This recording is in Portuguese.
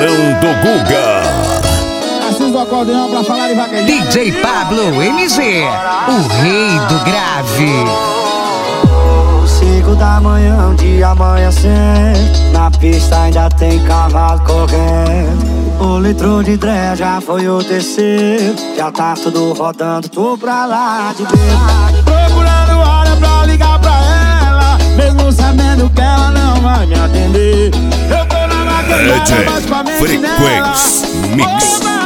Tubarão do Guga. Assis do acordeão pra falar de vaquejada. DJ Pablo MG, o rei do grave. 5 da manhã, um dia amanhecer. Na pista ainda tem cavalo correndo. O litro de dré já foi o terceiro. Já tá tudo rodando, tô pra lá de ver. Procurando hora pra ligar pra ela, mesmo sabendo que ela não vai me atender. Eu tô na vaquejada, DJ mas com a mente Frequência nela. Mix.